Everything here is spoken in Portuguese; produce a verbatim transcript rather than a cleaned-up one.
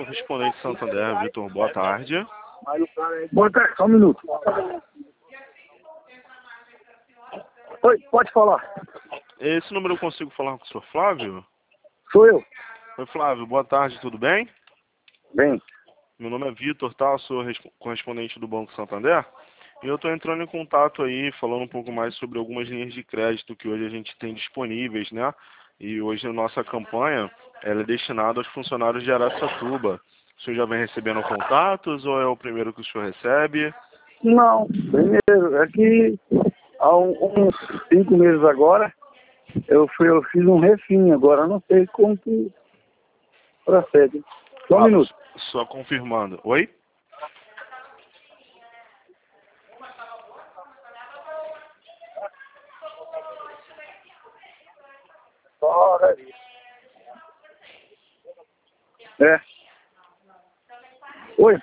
Correspondente Santander, Vitor, boa tarde. Boa tarde, só um minuto. Oi, pode falar. Esse número eu consigo falar com o senhor Flávio? Sou eu. Oi, Flávio, boa tarde, tudo bem? Bem, Meu nome é Vitor, tá? Eu sou correspondente do Banco Santander. E eu estou entrando em contato aí, falando um pouco mais sobre algumas linhas de crédito que hoje a gente tem disponíveis, né? E hoje a nossa campanha ela é destinada aos funcionários de Araçatuba. O senhor já vem recebendo contatos ou é o primeiro que o senhor recebe? não, primeiro, é que há um- uns cinco meses agora, eu, fui, eu fiz um refim, agora eu não sei como que procede. Só um Ah, minuto. só confirmando. Oi? É. Oi.